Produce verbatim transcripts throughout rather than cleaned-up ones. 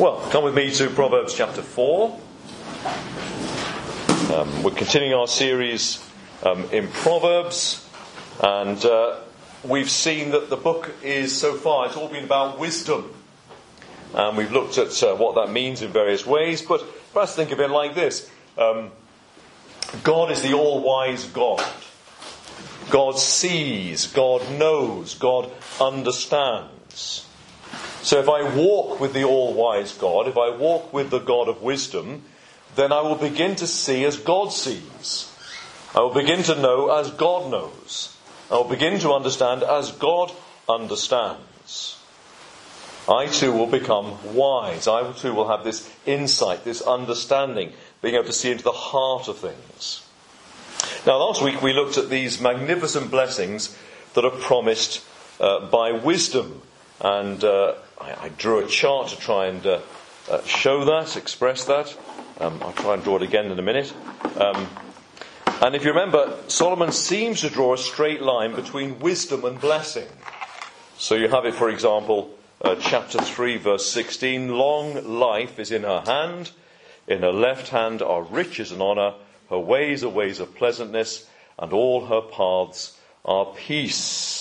Well, come with me to Proverbs chapter four. Um, we're continuing our series um, in Proverbs, and uh, we've seen that the book is, so far, it's all been about wisdom. And we've looked at uh, what that means in various ways, but let's think of it like this. Um, God is the all-wise God. God sees, God knows, God understands. So if I walk with the all-wise God, if I walk with the God of wisdom, then I will begin to see as God sees. I will begin to know as God knows. I will begin to understand as God understands. I too will become wise. I too will have this insight, this understanding, being able to see into the heart of things. Now, last week we looked at these magnificent blessings that are promised uh, by wisdom. And uh, I, I drew a chart to try and uh, uh, show that, express that. Um, I'll try and draw it again in a minute. Um, and if you remember, Solomon seems to draw a straight line between wisdom and blessing. So you have it, for example, uh, chapter three, verse sixteen. Long life is in her hand. In her left hand are riches and honour. Her ways are ways of pleasantness, and all her paths are peace.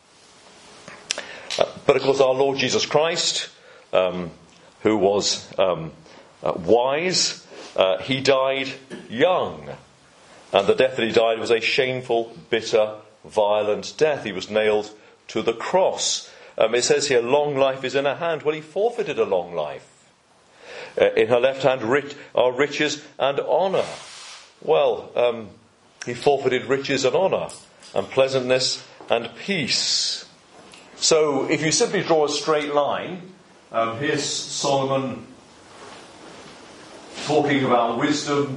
Uh, but of course our Lord Jesus Christ, um, who was um, uh, wise, uh, he died young. And the death that he died was a shameful, bitter, violent death. He was nailed to the cross. Um, it says here, long life is in her hand. Well, he forfeited a long life. Uh, in her left hand rich, are riches and honour. Well, um, he forfeited riches and honour, and pleasantness and peace. So, if you simply draw a straight line, um, here's Solomon talking about wisdom,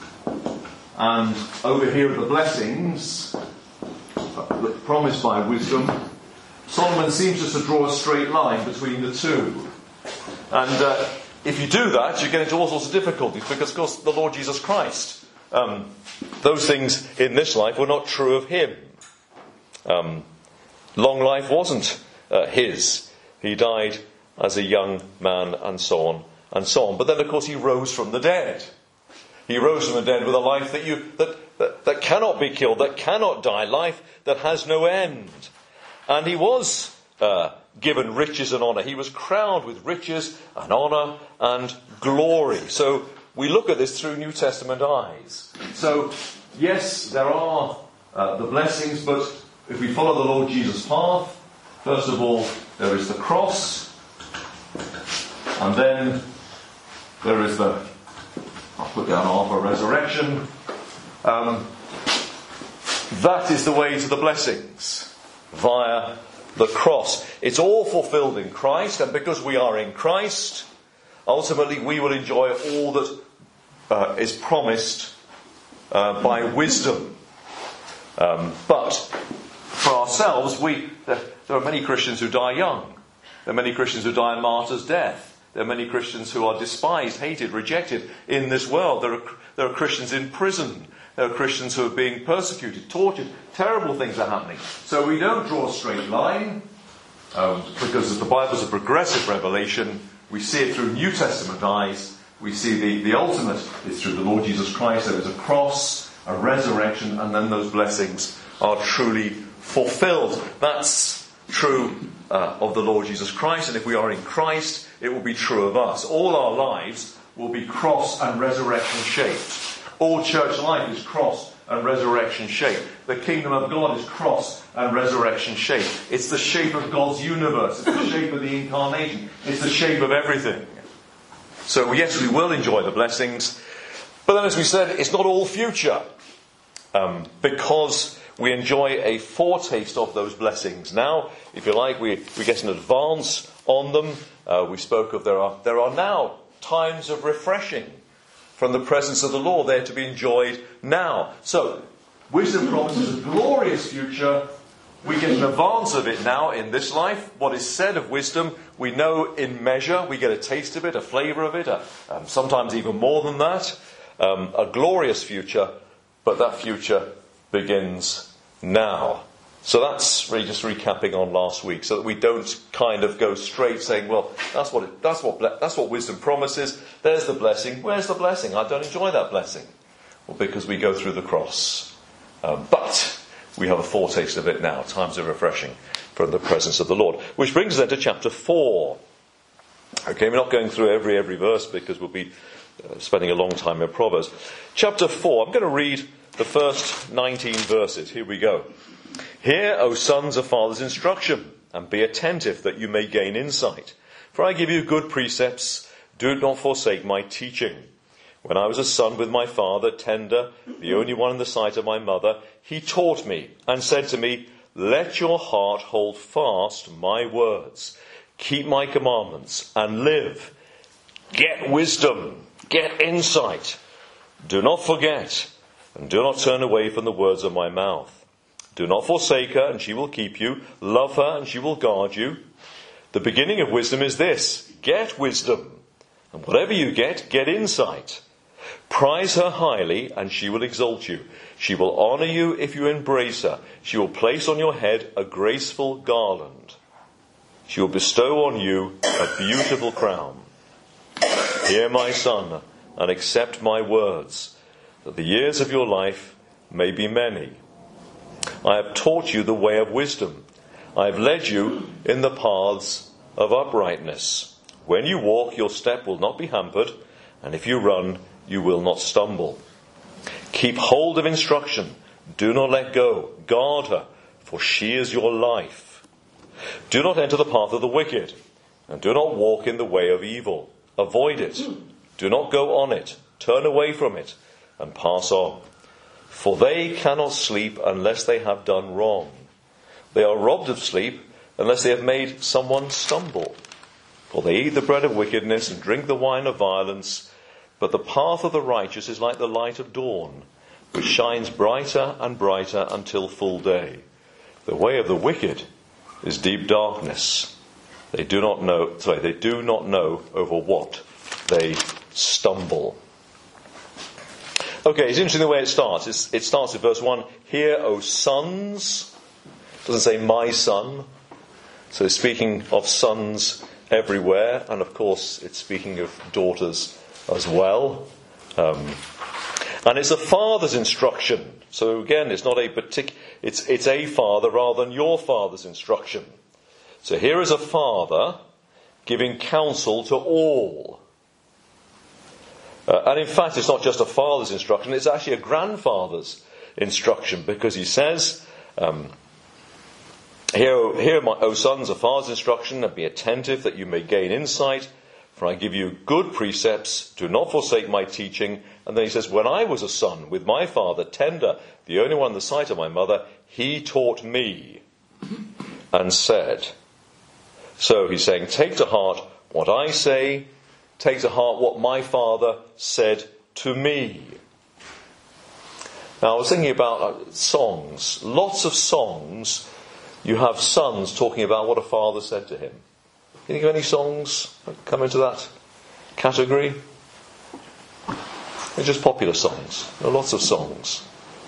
and over here are the blessings promised by wisdom. Solomon seems just to draw a straight line between the two. And uh, if you do that, you get into all sorts of difficulties, because, of course, the Lord Jesus Christ, um, those things in this life were not true of him. Um, Long life wasn't uh, his. He died as a young man, and so on and so on. But then, of course, he rose from the dead. He rose from the dead with a life that you that, that, that cannot be killed, that cannot die, life that has no end. And he was uh, given riches and honour. He was crowned with riches and honour and glory. So we look at this through New Testament eyes. So, yes, there are uh, the blessings, but if we follow the Lord Jesus' path, first of all, there is the cross, and then there is the, I'll put down half a resurrection. Um, that is the way to the blessings, via the cross. It's all fulfilled in Christ, and because we are in Christ, ultimately we will enjoy all that uh, is promised uh, by wisdom. Um, but for ourselves, we there, there are many Christians who die young. There are many Christians who die a martyr's death. There are many Christians who are despised, hated, rejected in this world. There are, there are Christians in prison. There are Christians who are being persecuted, tortured. Terrible things are happening. So we don't draw a straight line, um, because the Bible is a progressive revelation. We see it through New Testament eyes. We see the, the ultimate is through the Lord Jesus Christ. There is a cross, a resurrection, and then those blessings are truly fulfilled. That's true uh, of the Lord Jesus Christ, and if we are in Christ, it will be true of us. All our lives will be cross and resurrection shaped. All church life is cross and resurrection shaped. The kingdom of God is cross and resurrection shaped. It's the shape of God's universe. It's the shape of the incarnation. It's the shape of everything. So yes, we will enjoy the blessings, but then, as we said, it's not all future, um, because we enjoy a foretaste of those blessings. Now, if you like, we, we get an advance on them. Uh, we spoke of there are there are now times of refreshing from the presence of the Lord. They're to be enjoyed now. So, wisdom promises a glorious future. We get an advance of it now in this life. What is said of wisdom, we know in measure. We get a taste of it, a flavour of it, a, um, sometimes even more than that. Um, a glorious future, but that future begins now. So that's really just recapping on last week, so that we don't kind of go straight saying, well, that's what it, that's what that's what wisdom promises. There's the blessing. Where's the blessing? I don't enjoy that blessing. Well, because we go through the cross. Um, but we have a foretaste of it now. Times are refreshing from the presence of the Lord. Which brings us then to chapter four. Okay, we're not going through every every verse because we'll be uh, spending a long time in Proverbs. Chapter four. I'm going to read the first nineteen verses. Here we go. Hear, O sons, a father's instruction, and be attentive that you may gain insight. For I give you good precepts. Do not forsake my teaching. When I was a son with my father, tender, the only one in the sight of my mother, he taught me and said to me, let your heart hold fast my words. Keep my commandments and live. Get wisdom. Get insight. Do not forget, and do not turn away from the words of my mouth. Do not forsake her, and she will keep you. Love her, and she will guard you. The beginning of wisdom is this. Get wisdom. And whatever you get, get insight. Prize her highly, and she will exalt you. She will honour you if you embrace her. She will place on your head a graceful garland. She will bestow on you a beautiful crown. Hear, my son, and accept my words, that the years of your life may be many. I have taught you the way of wisdom. I have led you in the paths of uprightness. When you walk, your step will not be hampered, and if you run, you will not stumble. Keep hold of instruction. Do not let go. Guard her, for she is your life. Do not enter the path of the wicked, and do not walk in the way of evil. Avoid it. Do not go on it. Turn away from it, and pass on. For they cannot sleep unless they have done wrong. They are robbed of sleep unless they have made someone stumble. For they eat the bread of wickedness and drink the wine of violence. But the path of the righteous is like the light of dawn, which shines brighter and brighter until full day. The way of the wicked is deep darkness. They do not know, sorry, they do not know over what they stumble. Okay, it's interesting the way it starts. It's, it starts with verse one. Hear, O sons. It doesn't say my son. So it's speaking of sons everywhere. And of course, it's speaking of daughters as well. Um, and it's a father's instruction. So again, it's not a partic- it's, it's a father rather than your father's instruction. So here is a father giving counsel to all. Uh, and in fact, it's not just a father's instruction, it's actually a grandfather's instruction, because he says, um, Hear, hear my, O sons, a father's instruction, and be attentive that you may gain insight, for I give you good precepts. Do not forsake my teaching. And then he says, when I was a son with my father, tender, the only one in the sight of my mother, he taught me and said. So he's saying, take to heart what I say, take to heart what my father said to me. Now I was thinking about uh, songs. Lots of songs, you have sons talking about what a father said to him. Can you think of any songs that come into that category? They're just popular songs. There are lots of songs.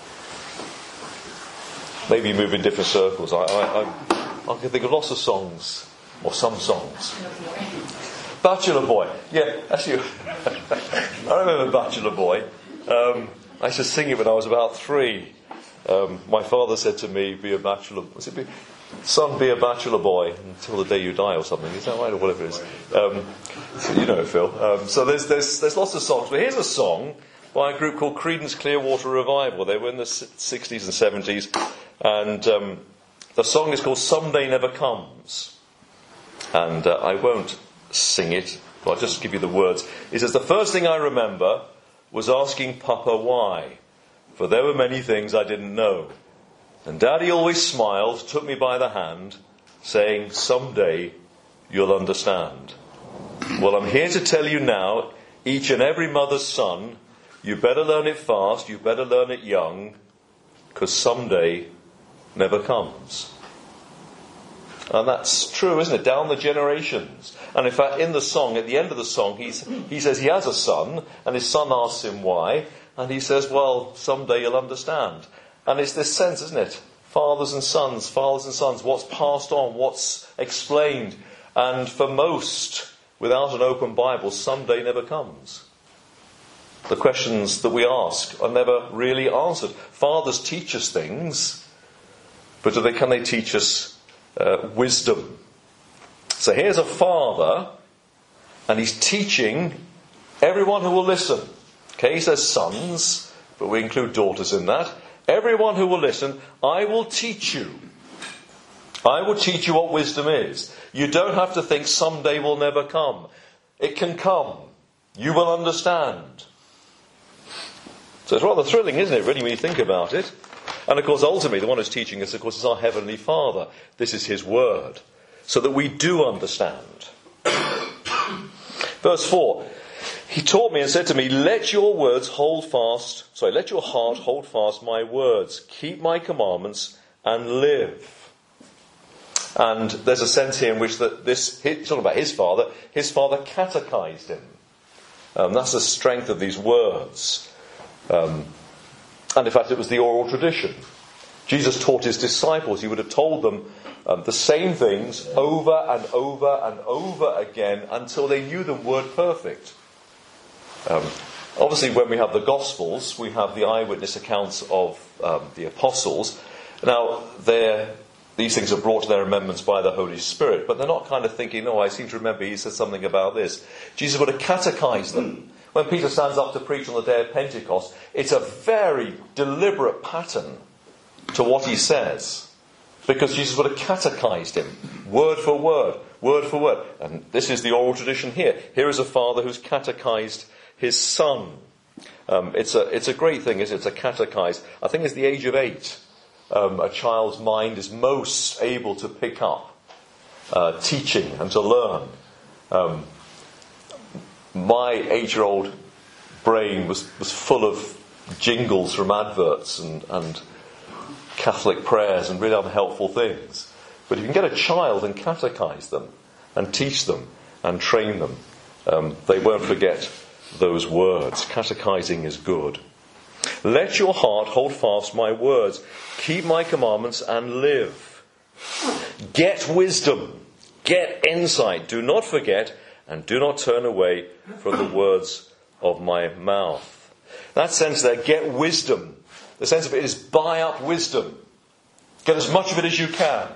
Maybe you move in different circles. I, I, I, I can think of lots of songs, or some songs. Bachelor Boy. Yeah, actually, I remember Bachelor Boy. Um, I used to sing it when I was about three. Um, my father said to me, be a bachelor, was it be, son, be a bachelor boy until the day you die or something. Is that right? Or whatever it is. Um, so you know it, Phil. Um, so there's, there's, there's lots of songs. But here's a song by a group called Creedence Clearwater Revival. They were in the sixties and seventies. And um, the song is called Someday Never Comes. And uh, I won't sing it, but I'll just give you the words. It says, the first thing I remember was asking Papa why. For there were many things I didn't know. And Daddy always smiled, took me by the hand, saying, someday you'll understand. Well, I'm here to tell you now, each and every mother's son, you better learn it fast, you better learn it young, because someday never comes. And that's true, isn't it? Down the generations. And in fact, in the song, at the end of the song, he's, he says he has a son, and his son asks him why. And he says, well, someday you'll understand. And it's this sense, isn't it? fathers and sons, fathers and sons, what's passed on, what's explained. And for most, without an open Bible, someday never comes. The questions that we ask are never really answered. Fathers teach us things, but do they, can they teach us uh, wisdom? So here's a father, and he's teaching everyone who will listen. Okay, he says sons, but we include daughters in that. Everyone who will listen, I will teach you. I will teach you what wisdom is. You don't have to think someday will never come. It can come. You will understand. So it's rather thrilling, isn't it, really, when you think about it? And of course, ultimately, the one who's teaching us, of course, is our Heavenly Father. This is His Word, so that we do understand. Verse four, He taught me and said to me, let your words hold fast, sorry, let your heart hold fast my words. Keep my commandments and live. And there's a sense here in which that this, he's talking about his father, his father catechized him. Um, that's the strength of these words. Um, and in fact, it was the oral tradition. Jesus taught his disciples. He would have told them um, the same things over and over and over again until they knew them word perfect. Um, obviously, when we have the Gospels, we have the eyewitness accounts of um, the apostles. Now, these things are brought to their remembrance by the Holy Spirit, but they're not kind of thinking, oh, I seem to remember he said something about this. Jesus would have catechized them. When Peter stands up to preach on the day of Pentecost, it's a very deliberate pattern to what he says, because Jesus would have catechized him, word for word, word for word. And this is the oral tradition here. Here is a father who's catechized his son. Um, it's a it's a great thing, isn't it, to catechize. I think it's the age of eight. Um, a child's mind is most able to pick up uh, teaching and to learn. Um, my eight-year-old brain was, was full of jingles from adverts and, and Catholic prayers and really unhelpful things. But if you can get a child and catechize them and teach them and train them, um, they won't forget those words. Catechizing is good. Let your heart hold fast my words. Keep my commandments and live. Get wisdom. Get insight. Do not forget and do not turn away from the words of my mouth. That sense there, get wisdom. The sense of it is buy up wisdom. Get as much of it as you can.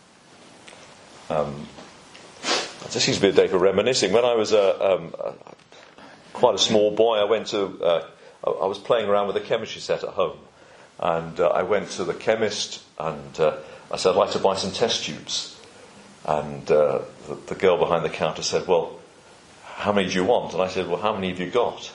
Um, this seems to be a day for reminiscing. When I was a, um, a, quite a small boy, I went to... Uh, I was playing around with a chemistry set at home. And uh, I went to the chemist and uh, I said, I'd like to buy some test tubes. And uh, the, the girl behind the counter said, well, how many do you want? And I said, well, how many have you got?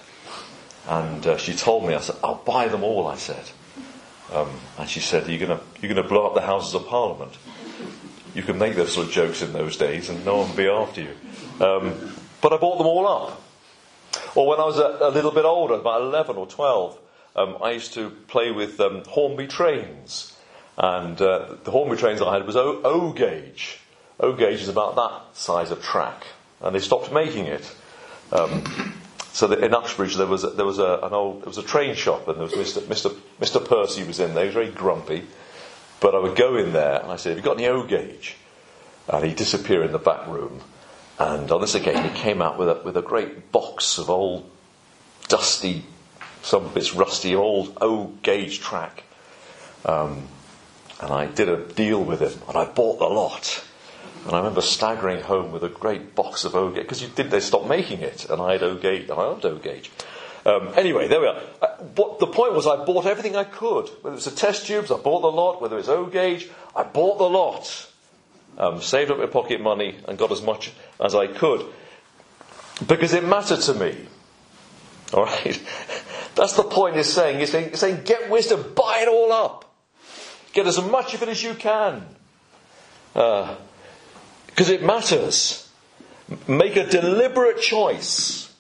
And uh, she told me, I said, I'll buy them all, I said. Um, and she said, you're going you're going to blow up the Houses of Parliament. You could make those sort of jokes in those days and no one would be after you. Um, but I bought them all up. Or when I was a, a little bit older, about eleven or twelve, um, I used to play with um, Hornby trains. And uh, the Hornby trains I had was O, O gauge. O gauge is about that size of track. And they stopped making it. Um, so that in Uxbridge there was a, there was a, an old there was a train shop, and there was Mister Mister Mister Percy was in there. He was very grumpy, but I would go in there and I said, "Have you got any O gauge?" And he'd disappear in the back room. And on this occasion, he came out with a with a great box of old, dusty, some bits rusty, old O gauge track. Um, and I did a deal with him, and I bought the lot. And I remember staggering home with a great box of O gauge, because you did they stopped making it, and I had O gauge. I loved O gauge. Um, anyway, there we are. Uh, what the point was, I bought everything I could. Whether it was the test tubes, I bought the lot. Whether it was O gauge, I bought the lot. Um, saved up my pocket money and got as much as I could, because it mattered to me. All right, that's the point. He's saying, he's saying, he's saying, get wisdom, buy it all up, get as much of it as you can, because uh, it matters. Make a deliberate choice.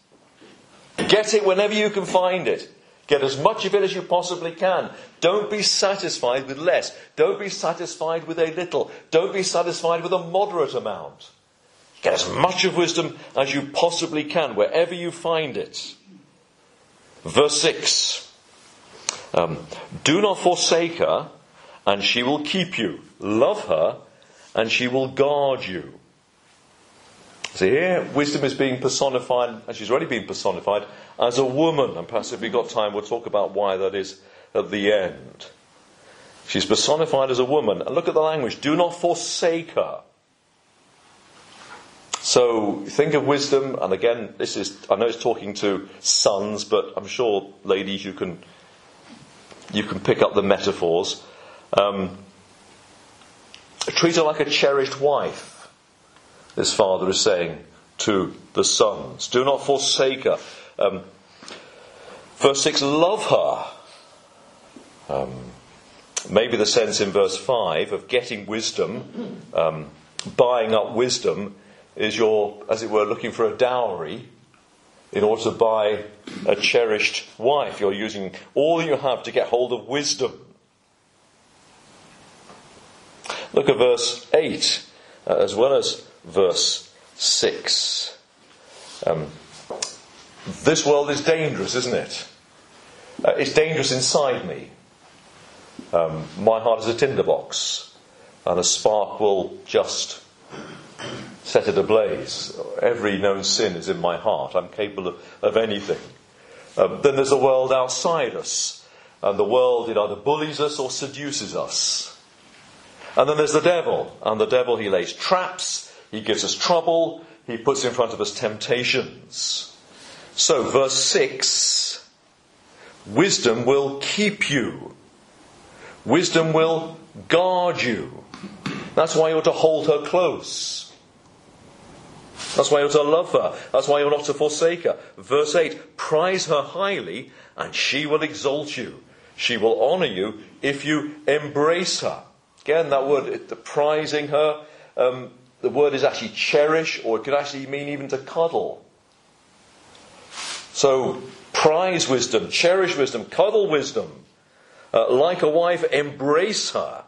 Get it whenever you can find it. Get as much of it as you possibly can. Don't be satisfied with less. Don't be satisfied with a little. Don't be satisfied with a moderate amount. Get as much of wisdom as you possibly can, wherever you find it. Verse six. Um, Do not forsake her, and she will keep you. Love her, and she will guard you. So here, wisdom is being personified, and she's already been personified, as a woman. And perhaps if we've got time, we'll talk about why that is at the end. She's personified as a woman. And look at the language. Do not forsake her. So think of wisdom, and again, this is, I know it's talking to sons, but I'm sure, ladies, you can you can pick up the metaphors. Um, treat her like a cherished wife, this father is saying to the sons. Do not forsake her. Um, verse six, love her. Um, maybe the sense in verse five of getting wisdom, um, buying up wisdom, is you're, as it were, looking for a dowry in order to buy a cherished wife. You're using all you have to get hold of wisdom. Look at verse eight, uh, as well as verse six. Um, this world is dangerous, isn't it? Uh, it's dangerous inside me. Um, my heart is a tinderbox, and a spark will just set it ablaze. Every known sin is in my heart. I'm capable of, of anything. Um, then there's a world outside us, and the world, it either bullies us or seduces us. And then there's the devil, and the devil, he lays traps, he gives us trouble, he puts in front of us temptations. So, verse six, wisdom will keep you. Wisdom will guard you. That's why you're to hold her close. That's why you're to love her. That's why you're not to forsake her. Verse eight, prize her highly, and she will exalt you. She will honour you if you embrace her. Again, that word, the prizing her, um, the word is actually cherish, or it could actually mean even to cuddle. So, prize wisdom, cherish wisdom, cuddle wisdom. Uh, like a wife, embrace her.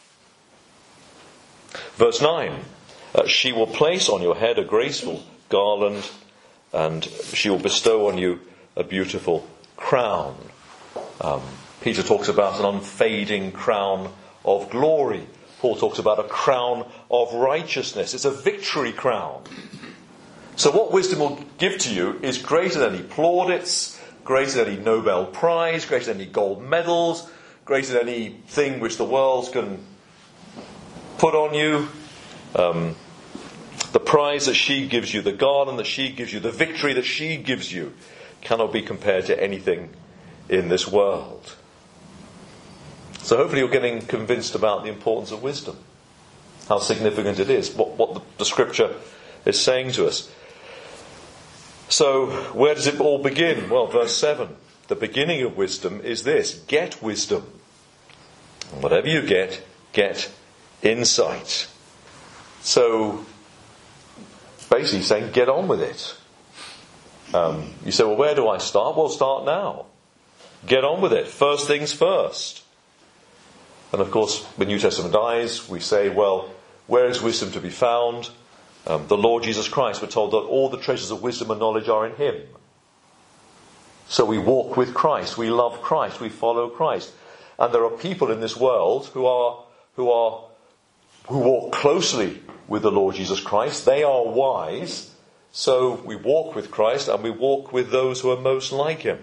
Verse nine, uh, she will place on your head a graceful garland, and she will bestow on you a beautiful crown. Um, Peter talks about an unfading crown of glory. Paul talks about a crown of righteousness. It's a victory crown. So what wisdom will give to you is greater than any plaudits, greater than any Nobel Prize, greater than any gold medals, greater than anything which the world can put on you. Um, the prize that she gives you, the garland that she gives you, the victory that she gives you, cannot be compared to anything in this world. So hopefully you're getting convinced about the importance of wisdom, how significant it is, what, what the, the scripture is saying to us. So where does it all begin? Well, verse seven. The beginning of wisdom is this: get wisdom. And whatever you get, get insight. So basically saying, get on with it. Um, you say, well, where do I start? Well, start now. Get on with it. First things first. And of course, when New Testament dies, we say, well, where is wisdom to be found? Um, the Lord Jesus Christ, we're told that all the treasures of wisdom and knowledge are in Him. So we walk with Christ, we love Christ, we follow Christ. And there are people in this world who are who are who walk closely with the Lord Jesus Christ. They are wise. So we walk with Christ, and we walk with those who are most like Him.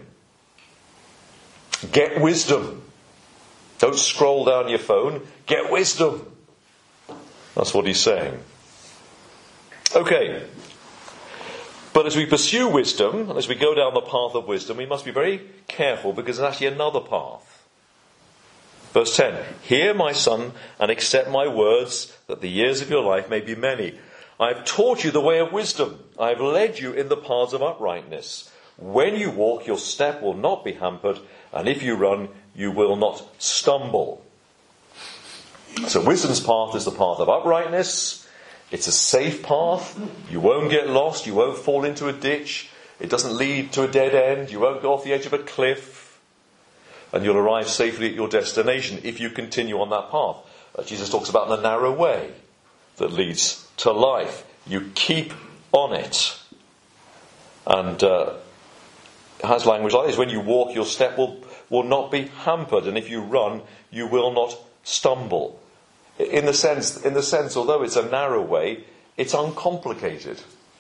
Get wisdom. Don't scroll down your phone. Get wisdom. That's what he's saying. Okay. But as we pursue wisdom, as we go down the path of wisdom, we must be very careful, because there's actually another path. Verse ten. Hear, my son, and accept my words, that the years of your life may be many. I have taught you the way of wisdom. I have led you in the paths of uprightness. When you walk, your step will not be hampered, and if you run, you will not stumble. So wisdom's path is the path of uprightness. It's a safe path. You won't get lost. You won't fall into a ditch. It doesn't lead to a dead end. You won't go off the edge of a cliff. And you'll arrive safely at your destination if you continue on that path. Uh, Jesus talks about the narrow way that leads to life. You keep on it. And uh, it has language like this. When you walk, your step will, will not be hampered. And if you run, you will not stumble. In the sense, in the sense, although it's a narrow way, it's uncomplicated.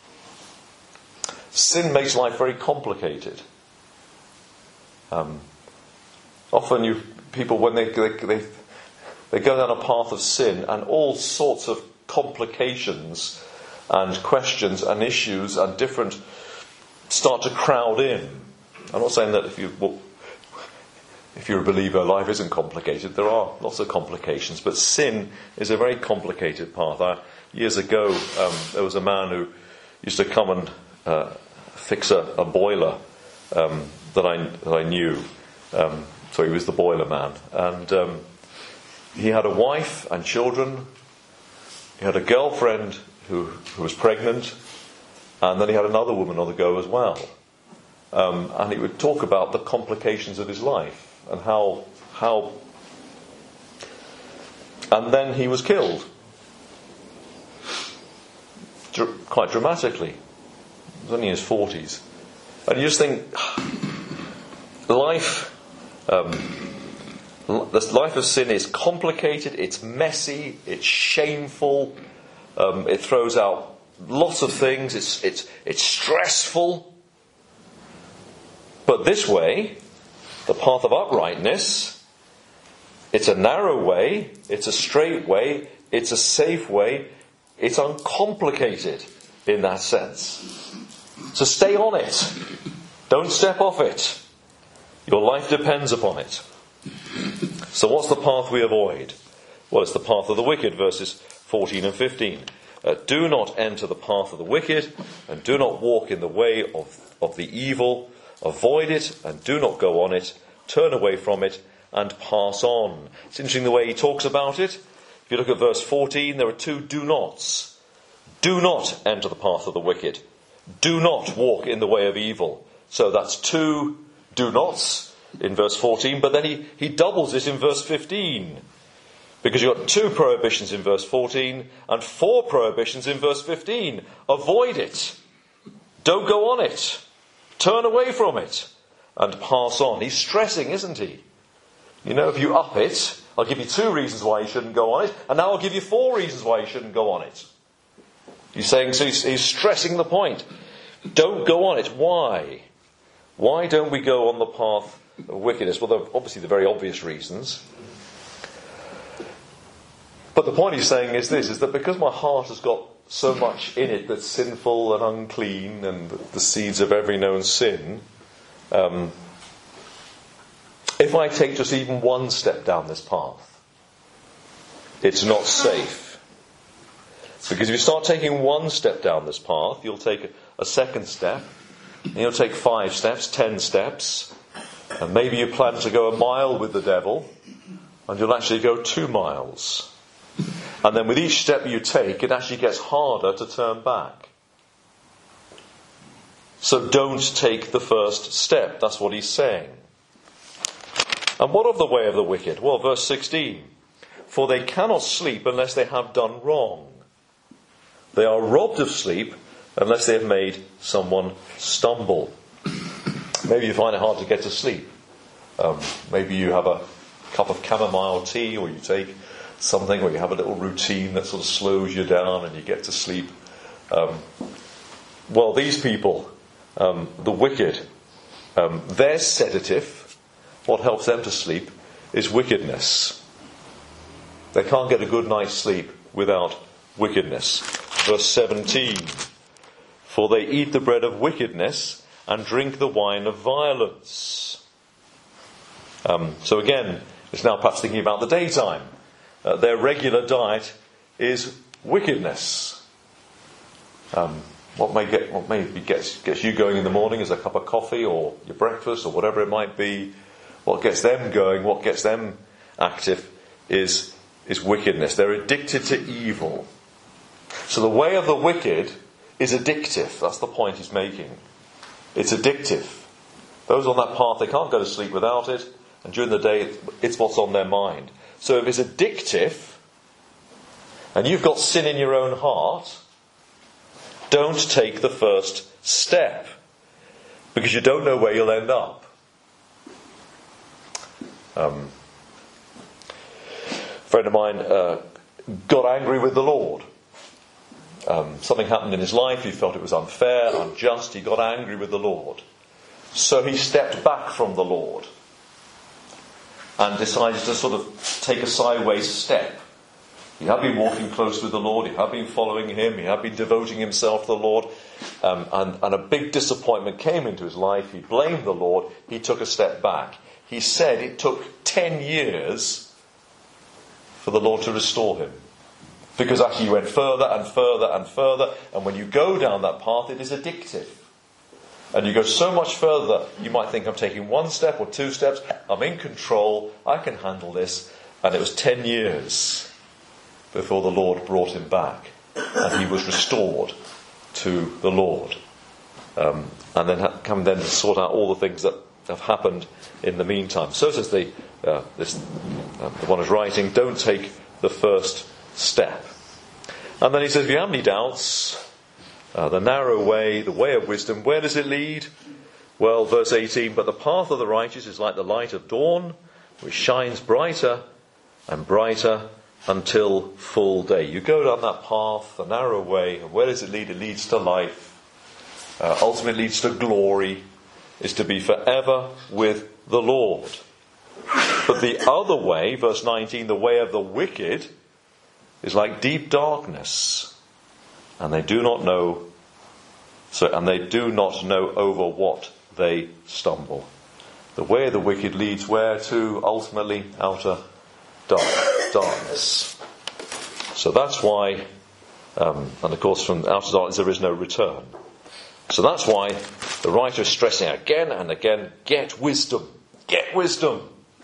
Sin makes life very complicated. Um, often, you people when they, they they they go down a path of sin, and all sorts of complications and questions and issues and different start to crowd in. I'm not saying that if you well, if you're a believer, life isn't complicated. There are lots of complications, but sin is a very complicated path. I, years ago, um, there was a man who used to come and uh, fix a, a boiler um, that I that I knew. Um, so he was the boiler man, and um, he had a wife and children. He had a girlfriend who who was pregnant, and then he had another woman on the go as well. Um, and he would talk about the complications of his life. And how, how, and then he was killed, Dr- quite dramatically. He was only in his forties, and you just think, life, um, the life of sin is complicated, it's messy, it's shameful, um, it throws out lots of things. It's it's it's stressful, but this way. The path of uprightness, it's a narrow way, it's a straight way, it's a safe way, it's uncomplicated in that sense. So stay on it. Don't step off it. Your life depends upon it. So what's the path we avoid? Well, it's the path of the wicked, verses fourteen and fifteen. Uh, do not enter the path of the wicked, and do not walk in the way of, of the evil. Avoid it and do not go on it. Turn away from it and pass on. It's interesting the way he talks about it. If you look at verse fourteen, there are two do nots. Do not enter the path of the wicked. Do not walk in the way of evil. So that's two do nots in verse fourteen, but then he, he doubles it in verse fifteen. Because you've got two prohibitions in verse fourteen and four prohibitions in verse fifteen. Avoid it. Don't go on it. Turn away from it and pass on. He's stressing, isn't he? You know, if you up it, I'll give you two reasons why you shouldn't go on it, and now I'll give you four reasons why you shouldn't go on it. He's saying, so he's, he's stressing the point. Don't go on it. Why? Why don't we go on the path of wickedness? Well, there are obviously the very obvious reasons. But the point he's saying is this, is that because my heart has got so much in it that's sinful and unclean and the seeds of every known sin, um, if I take just even one step down this path, it's not safe. Because if you start taking one step down this path, you'll take a second step, and you'll take five steps, ten steps, and maybe you plan to go a mile with the devil, and you'll actually go two miles. And then with each step you take, it actually gets harder to turn back. So don't take the first step. That's what he's saying. And what of the way of the wicked? Well, verse sixteen. For they cannot sleep unless they have done wrong. They are robbed of sleep unless they have made someone stumble. Maybe you find it hard to get to sleep. Um, maybe you have a cup of chamomile tea, or you take something where you have a little routine that sort of slows you down and you get to sleep. Um, well, these people, um, the wicked, um, their sedative, what helps them to sleep, is wickedness. They can't get a good night's sleep without wickedness. Verse seventeen. For they eat the bread of wickedness and drink the wine of violence. Um, so again, it's now perhaps thinking about the daytime. Uh, their regular diet is wickedness. Um, what may get, what maybe gets gets you going in the morning is a cup of coffee or your breakfast or whatever it might be. What gets them going, what gets them active, is is wickedness. They're addicted to evil. So the way of the wicked is addictive. That's the point he's making. It's addictive. Those on that path, they can't go to sleep without it, and during the day, it's what's on their mind. So if it's addictive, and you've got sin in your own heart, don't take the first step, because you don't know where you'll end up. Um, friend of mine uh, got angry with the Lord. Um, something happened in his life, he felt it was unfair, unjust, he got angry with the Lord. So he stepped back from the Lord and decided to sort of take a sideways step. He had been walking close with the Lord, he had been following him, he had been devoting himself to the Lord, um, and, and a big disappointment came into his life. He blamed the Lord, he took a step back. He said it took ten years for the Lord to restore him. Because actually he went further and further and further, and when you go down that path, it is addictive. And you go so much further, you might think, I'm taking one step or two steps, I'm in control, I can handle this. And it was ten years before the Lord brought him back, and he was restored to the Lord. Um, and then ha- come then to sort out all the things that have happened in the meantime. So says the, uh, this, uh, the one who's writing, don't take the first step. And then he says, if you have any doubts, uh, the narrow way, the way of wisdom, where does it lead? Well, verse eighteen, but the path of the righteous is like the light of dawn, which shines brighter and brighter until full day. You go down that path, the narrow way, and where does it lead? It leads to life. Uh, ultimately leads to glory, is to be forever with the Lord. But the other way, verse nineteen, the way of the wicked is like deep darkness, and they do not know, so and they do not know over what they stumble. The way of the wicked leads where to? Ultimately, outer dark, darkness. So that's why, um, and of course from outer darkness there is no return. So that's why the writer is stressing again and again, get wisdom, get wisdom.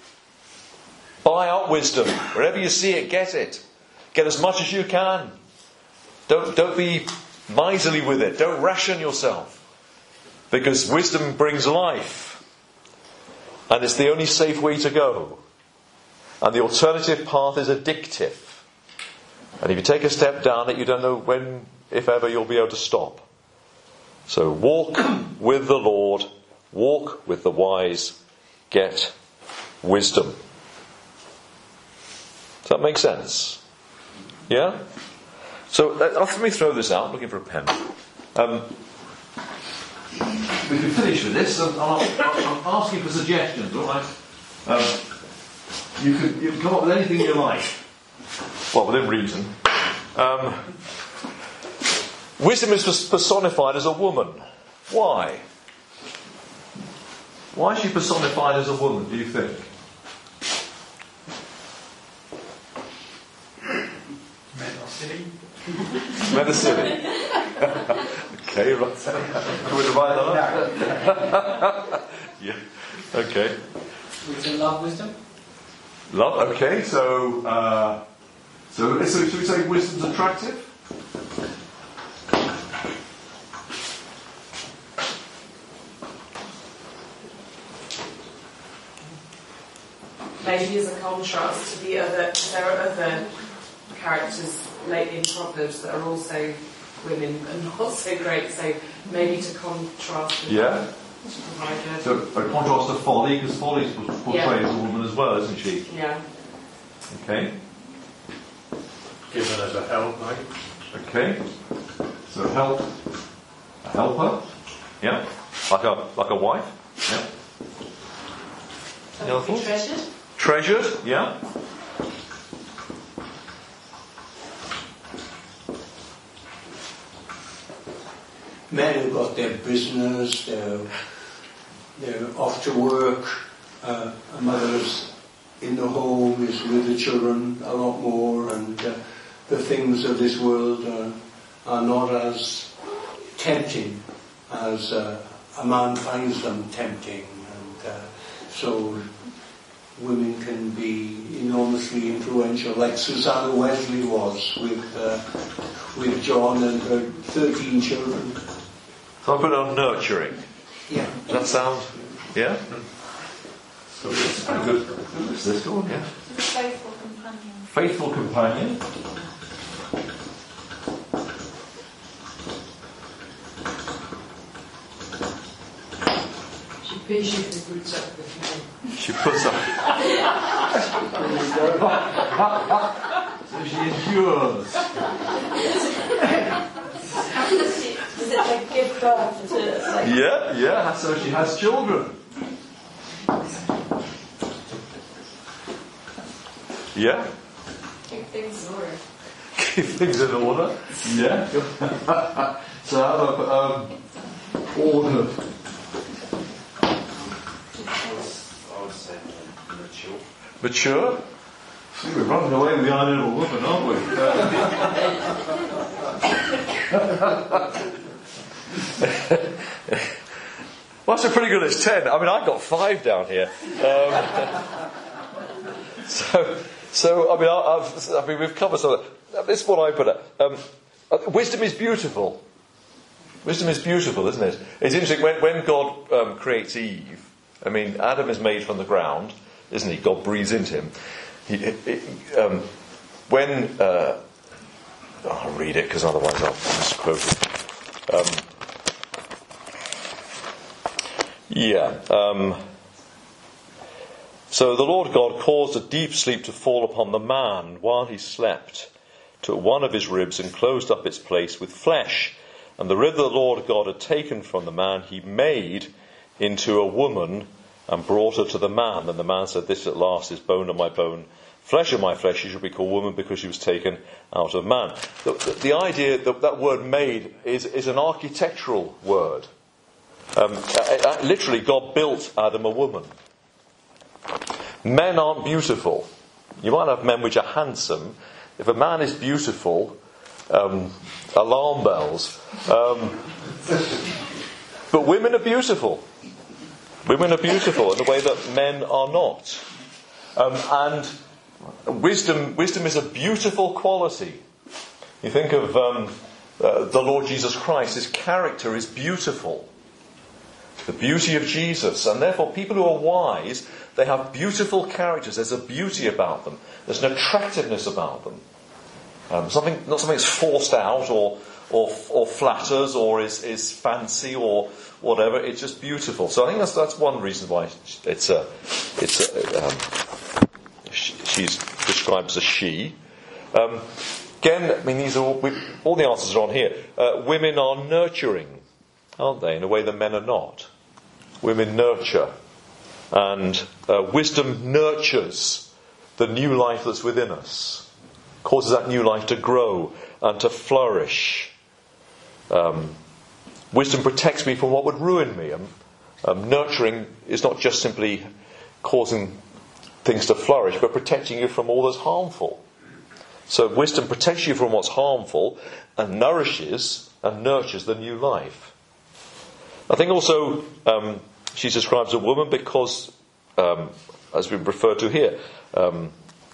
Buy up wisdom. Wherever you see it, get it. Get as much as you can. Don't, don't be miserly with it. Don't ration yourself. Because wisdom brings life. And it's the only safe way to go. And the alternative path is addictive. And if you take a step down it, you don't know when, if ever, you'll be able to stop. So walk with the Lord. Walk with the wise. Get wisdom. Does that make sense? Yeah? So uh, let me throw this out. I'm looking for a pen. Um, we can finish with this. I'm, I'm, I'm asking for suggestions, all right? Um, you, can, you can come up with anything you like. Well, within reason. Um, wisdom is personified as a woman. Why? Why is she personified as a woman, do you think? Men are silly. Okay, right. Can we divide that up? Yeah. Okay. Wisdom, love, wisdom. Love. Okay. So, uh, so, so should we say wisdom's attractive? Maybe as a contrast to the other, there are other characters lately in Proverbs that are also women and not so great, so maybe to contrast with Yeah. provider. So a contrast to folly, because folly is portrayed Yeah. as a woman as well, isn't she? Yeah. Okay. Given as a help, right? Okay. So help. A helper. Yeah. Like a like a wife. Yeah. Any other Be thoughts? treasured. Treasured. Yeah. Men who've got their business, they're, they're off to work, uh, a mother's in the home, is with the children a lot more, and uh, the things of this world are, are not as tempting as uh, a man finds them tempting. And uh, so women can be enormously influential, like Susanna Wesley was with, uh, with John and her thirteen children. So I put on nurturing. Yeah. Does that sound? Yeah. So it's quite good. What's this one? Yeah. Faithful companion. Faithful companion. She patiently puts up with me. She puts up. So she endures. Does it like give birth to like Yeah, yeah. So she has children. Yeah. Keep things in order. Keep things in order. Yeah. So have a um, order. I would say mature. Mature. See, we're running away with the idea of a woman, aren't we? Well, that's a pretty good list. Ten. I mean, I got five down here. Um, so, so I mean, I, I've, I mean, we've covered some of that. This is what I put up. Um, wisdom is beautiful. Wisdom is beautiful, isn't it? It's interesting when, when God um, creates Eve. I mean, Adam is made from the ground, isn't he? God breathes into him. He, it, um, when uh, I'll read it because otherwise I'll misquote it. Um, yeah. Um, so the Lord God caused a deep sleep to fall upon the man while he slept, took one of his ribs and closed up its place with flesh. And the rib that the Lord God had taken from the man, he made into a woman and brought her to the man. Then the man said, "This at last is bone of my bone, flesh of my flesh. She should be called woman because she was taken out of man." The, the, the idea that that word "made" is, is an architectural word. Um, uh, uh, literally, God built Adam a woman. Men aren't beautiful. You might have men which are handsome. If a man is beautiful, um, alarm bells. Um, but women are beautiful. Women are beautiful in a way that men are not. Um, and wisdom, wisdom is a beautiful quality. You think of um, uh, the Lord Jesus Christ. His character is beautiful. The beauty of Jesus. And therefore people who are wise, they have beautiful characters. There's a beauty about them. There's an attractiveness about them. Um, something, not something that's forced out or or, or flatters or is, is fancy or whatever. It's just beautiful. So I think that's that's one reason why it's a it's a, um, she's described as a she. Um, again, I mean these are all, we, all the answers are on here. Uh, women are nurturing, aren't they? In a way that men are not. Women nurture, and uh, wisdom nurtures the new life that's within us. Causes that new life to grow and to flourish. Um, wisdom protects me from what would ruin me. Um, um, nurturing is not just simply causing things to flourish, but protecting you from all that's harmful. So wisdom protects you from what's harmful and nourishes and nurtures the new life. I think also um, she describes a woman because, um, as we've referred to here, um,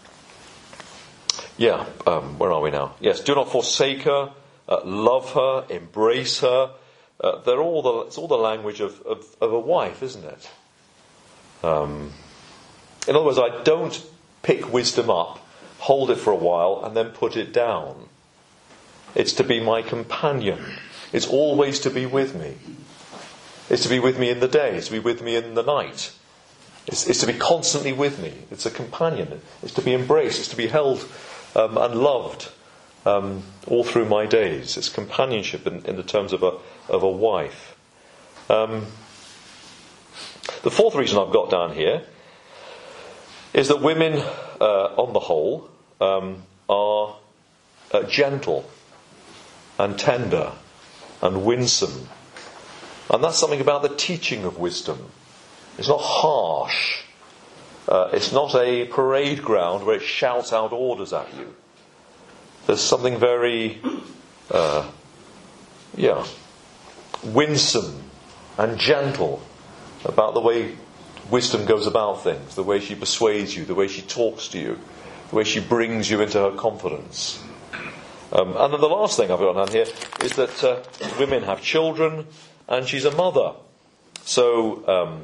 Yeah, um, where are we now? Yes, do not forsake her, uh, love her, embrace her. Uh, they're all the, it's all the language of, of, of a wife, isn't it? Um, in other words, I don't pick wisdom up, hold it for a while, and then put it down. It's to be my companion. It's always to be with me. It's to be with me in the day. It's to be with me in the night. It's, it's to be constantly with me. It's a companion. It's to be embraced. It's to be held Um, and loved um, all through my days. It's companionship in, in the terms of a of a wife. Um, the fourth reason I've got down here is that women, uh, on the whole, um, are uh, gentle and tender and winsome, and that's something about the teaching of wisdom. It's not harsh. Uh, it's not a parade ground where it shouts out orders at you. There's something very, uh, yeah, winsome and gentle about the way wisdom goes about things, the way she persuades you, the way she talks to you, the way she brings you into her confidence. Um, and then the last thing I've got down here is that uh, women have children and she's a mother. So, um,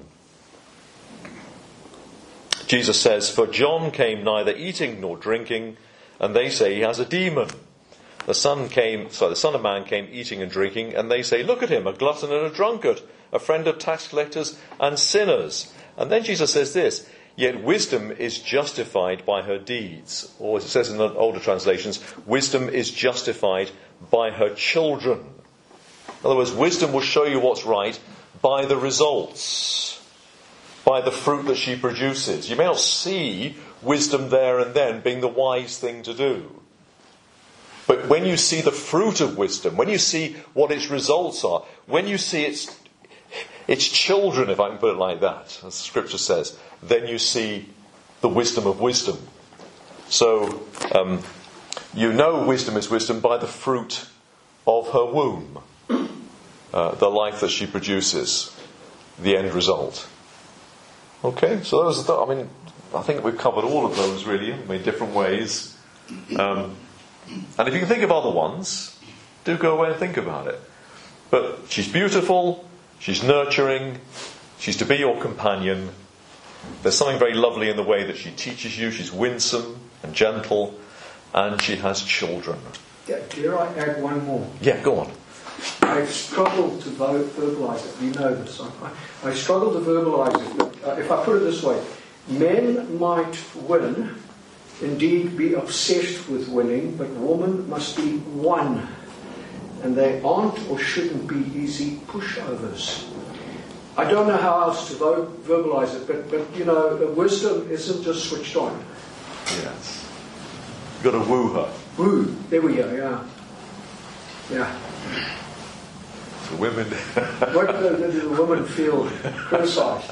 Jesus says, "For John came neither eating nor drinking, and they say he has a demon. The Son came, sorry, the Son of Man came eating and drinking, and they say, look at him, a glutton and a drunkard, a friend of tax collectors and sinners. And then Jesus says this, yet wisdom is justified by her deeds. Or as it says in the older translations, wisdom is justified by her children. In other words, wisdom will show you what's right by the results, by the fruit that she produces. You may not see wisdom there and then being the wise thing to do. But when you see the fruit of wisdom, when you see what its results are, when you see its, its children, if I can put it like that, as the scripture says, then you see the wisdom of wisdom. So, um, you know wisdom is wisdom by the fruit of her womb, uh, the life that she produces, the end result. Okay, so those are, I mean, I think we've covered all of those really, in different ways. Um, and if you can think of other ones, do go away and think about it. But she's beautiful, she's nurturing, she's to be your companion. There's something very lovely in the way that she teaches you. She's winsome and gentle, and she has children. Yeah, dare I add one more? Yeah, go on. I struggle to vo- verbalise it. You know this. I, I struggle to verbalise it. But uh, if I put it this way, men might win, indeed be obsessed with winning, but woman must be won. And they aren't or shouldn't be easy pushovers. I don't know how else to vo- verbalise it, but, but you know, wisdom isn't just switched on. Yes. You've got to woo her. Woo, there we go, yeah. Yeah. The women. What do the, the, the women feel criticised?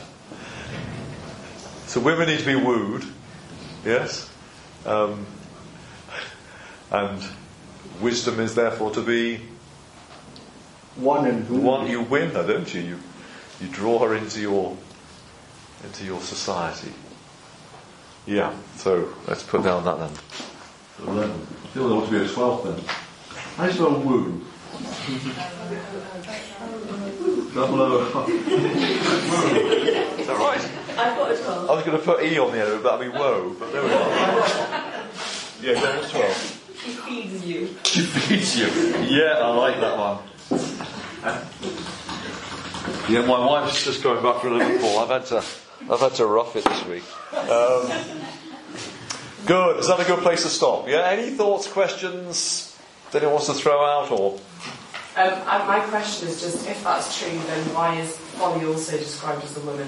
So women need to be wooed, yes, um, and wisdom is therefore to be One and the one. You win her, don't you? You you draw her into your into your society. Yeah. So let's put down that then. eleven. I feel there ought to be a twelfth then. How do you spell woo? Double O. Is that right? I've got a twelve. I was going to put E on the end of it, but that'd be woe. But there we are. Yeah, that was twelve. She feeds you. She feeds you. Yeah, I like that one. Yeah, my wife's just going back from Liverpool. I've had to, I've had to rough it this week. Um, good. Is that a good place to stop? Yeah. Any thoughts, questions that anyone wants to throw out, or? Um, and my question is just, if that's true, then why is folly also described as a woman?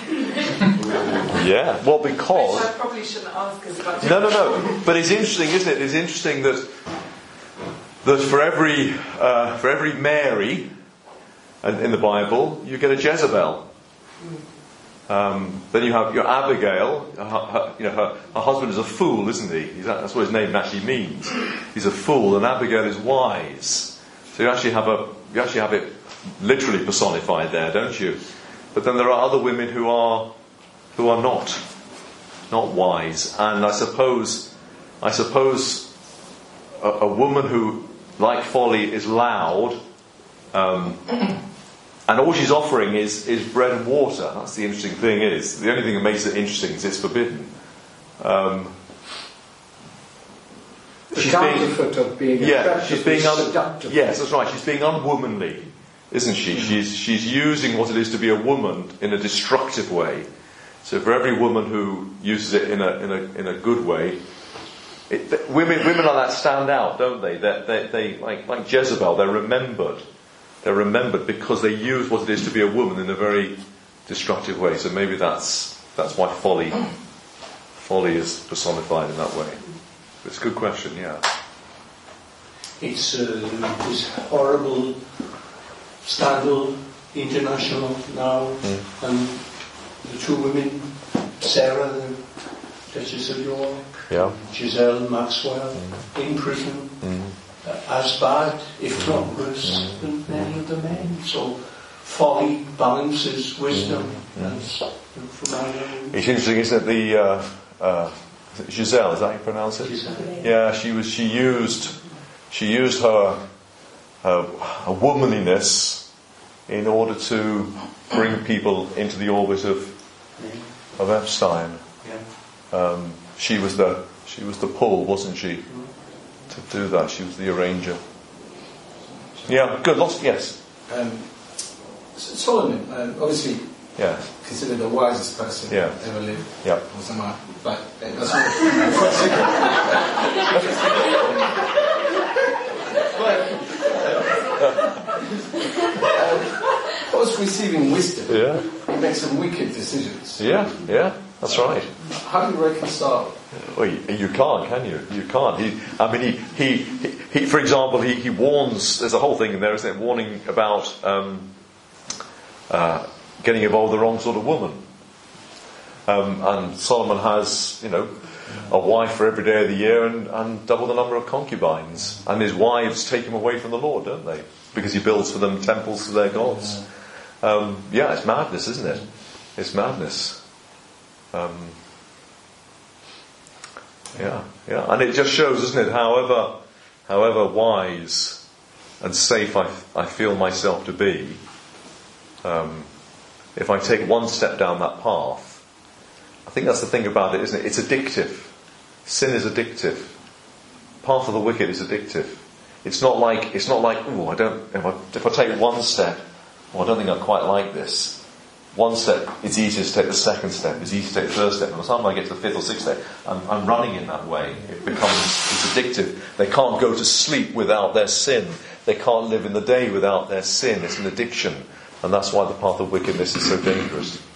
Yeah. Well, because. Which I probably shouldn't ask as much. No, no, no. But it's interesting, isn't it? It's interesting that that for every uh, for every Mary in the Bible, you get a Jezebel. Um, then you have your Abigail. Her, her, you know, her, her husband is a fool, isn't he? He's, that's what his name actually means. He's a fool, and Abigail is wise. So you actually have a you actually have it literally personified there, don't you? But then there are other women who are who are not not wise, and I suppose I suppose a, a woman who, like folly, is loud. Um, And all she's offering is, is bread and water. That's the interesting thing is. The only thing that makes it interesting is it's forbidden. Um, The she's counterfeit being, of being yeah, attractive she's being is un, seductive. yes, that's right. She's being unwomanly, isn't she? She's she's using what it is to be a woman in a destructive way. So for every woman who uses it in a in a in a good way, it, th- women women like that stand out, don't they? They they, they like like Jezebel. They're remembered. They're remembered because they use what it is to be a woman in a very destructive way. So maybe that's that's why folly folly is personified in that way. It's a good question, yeah. It's uh, this horrible scandal, international now, Mm. and the two women, Sarah, the Duchess of York, Yeah. Giselle Maxwell, in prison. Mm. Uh, as bad, if not worse, than many of the men. So folly balances wisdom. That's from my own. It's interesting, isn't it? The uh, uh, Giselle, is that how you pronounce it? Giselle. Yeah, she was. She used. She used her, her, her womanliness in order to bring people into the orbit of of Epstein. Yeah. Um, she was the. She was the pull, wasn't she? To do that, she was the arranger. Yeah, good. Lots. Yes. Um, Solomon, uh, obviously Yeah. considered the wisest person Yeah. ever lived. Yeah. Or somehow, but uh, that's not the question. But um, whilst receiving wisdom, Yeah. he makes some wicked decisions. Yeah. Yeah. That's right. How do you reconcile? Well, you, you can't, can you? You can't. He, I mean, he, he, he, he, for example, he, he warns. There's a whole thing in there, isn't it? Warning about um, uh, getting involved with the wrong sort of woman. Um, and Solomon has, you know, a wife for every day of the year and, and double the number of concubines. And his wives take him away from the Lord, don't they? Because he builds for them temples to their gods. Um, yeah, it's madness, isn't it? It's madness. Um, yeah, yeah, and it just shows, doesn't it? However, however wise and safe I, I feel myself to be, um, if I take one step down that path, I think that's the thing about it, isn't it? It's addictive. Sin is addictive. Path of the wicked is addictive. It's not like it's not like oh, I don't. If I, if I take one step, oh, I don't think I quite like this. One step, it's easier to take the second step, it's easier to take the third step. And by the time I get to the fifth or sixth step, I'm, I'm running in that way. It becomes, it's addictive. They can't go to sleep without their sin. They can't live in the day without their sin. It's an addiction. And that's why the path of wickedness is so dangerous.